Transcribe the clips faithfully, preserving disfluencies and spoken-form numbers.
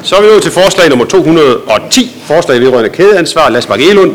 Så er vi nået til forslag nummer to hundrede og ti, forslag vedrørende kædeansvar. Lasse Bagge Egelund.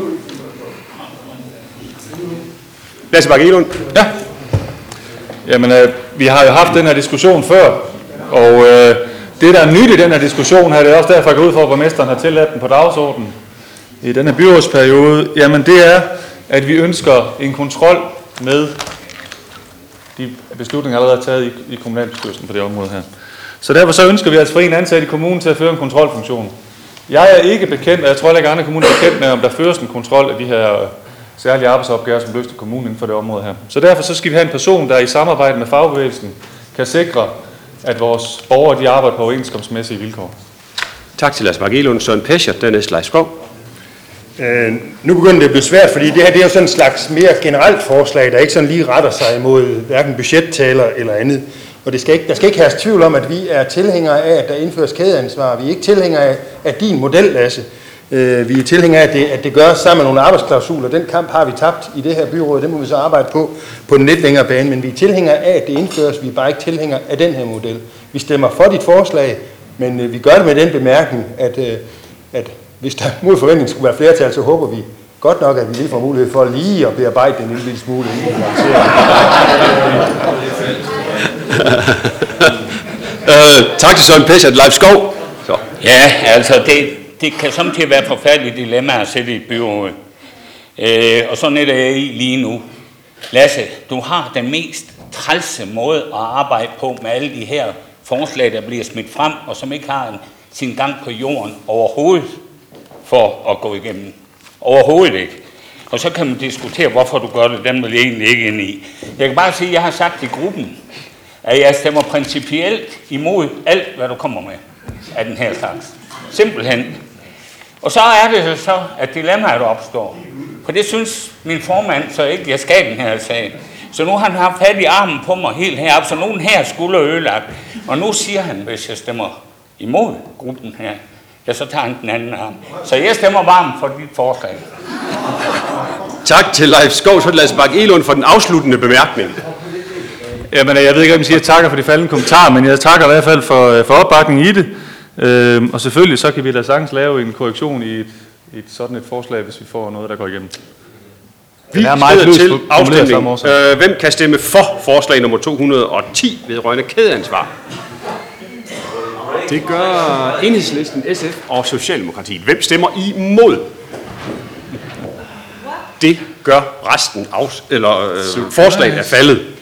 Lasse Bagge Egelund. Ja. Jamen, øh, vi har jo haft den her diskussion før, og øh, det, der er nyt i den her diskussion her, det er også derfor, jeg går ud for, at borgmesteren har tilladt den på dagsordenen i denne byrådsperiode, jamen det er, at vi ønsker en kontrol med de beslutninger, allerede er taget i, i kommunalbestyrelsen på det område her. Så derfor så ønsker vi altså for en ansat i kommunen til at føre en kontrolfunktion. Jeg er ikke bekendt, og jeg tror ikke, at andre kommuner er bekendt med, om der føres en kontrol af de her særlige arbejdsopgaver, som løser kommunen inden for det område her. Så derfor så skal vi have en person, der i samarbejde med fagbevægelsen kan sikre, at vores borgere de arbejder på overenskomstmæssige vilkår. Tak til Lasse Bagge Egelund. Søren Pescher, dernæst Leif Skov. Øh, nu begynder det at blive svært, fordi det her det er jo sådan en slags mere generelt forslag, der ikke sådan lige retter sig imod hverken budgettaler eller andet. Og det skal ikke, der skal ikke herske tvivl om, at vi er tilhængere af, at der indføres kædeansvar. Vi er ikke tilhængere af, af din model, Lasse. Øh, vi er tilhængere af, at det, at det gøres sammen med nogle arbejdsklausuler. Den kamp har vi tabt i det her byråd. Det må vi så arbejde på på den lidt længere bane. Men vi er tilhængere af, at det indføres. Vi er bare ikke tilhængere af den her model. Vi stemmer for dit forslag, men øh, vi gør det med den bemærkning, at, øh, at hvis der mod forventning skulle være flertal, så håber vi godt nok, at vi lige får mulighed for lige at bearbejde den en lille smule. øh, tak til Søren Pescher, Leif Skov. Så. Ja, altså det, det kan samtidig være et forfærdeligt dilemma at sætte i et byråd. Øh, og sådan er det i lige nu. Lasse, du har den mest trælse måde at arbejde på med alle de her forslag, der bliver smidt frem, og som ikke har en, sin gang på jorden overhovedet for at gå igennem. Overhovedet ikke. Og så kan man diskutere, hvorfor du gør det. Den vil jeg egentlig ikke ind i. Jeg kan bare sige, at jeg har sagt i gruppen, at jeg stemmer principielt imod alt, hvad du kommer med af den her slags. Simpelthen. Og så er det så, at dilemmaet opstår. For det synes min formand så ikke, jeg skal den her sag. Så nu har han haft fat i armen på mig helt heroppe, så nogen her skulle ødelagt. Og nu siger han, hvis jeg stemmer imod gruppen her, ja, så tager han den anden arm. Så jeg stemmer varmt for dit forslag. Tak til Leif Skov, så Lasse Bagge Egelund for den afsluttende bemærkning. Jamen, jeg ved ikke, om jeg siger takker for de faldende kommentarer, men jeg takker i hvert fald for, for opbakningen i det. Øhm, og selvfølgelig så kan vi da sagtens lave en korrektion i et, et sådan et forslag, hvis vi får noget, der går igennem. Vi er meget til afstemning. Øh, hvem kan stemme for forslag nummer to hundrede og ti vedrørende kædeansvar? Det gør Enhedslisten, S F og Socialdemokratiet. Hvem stemmer imod? Det gør resten af, eller øh, forslaget er faldet.